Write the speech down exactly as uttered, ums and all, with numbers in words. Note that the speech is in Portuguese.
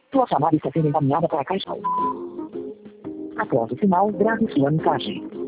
Sua chamada está sendo encaminhada para a caixa. Após o sinal, grave sua mensagem.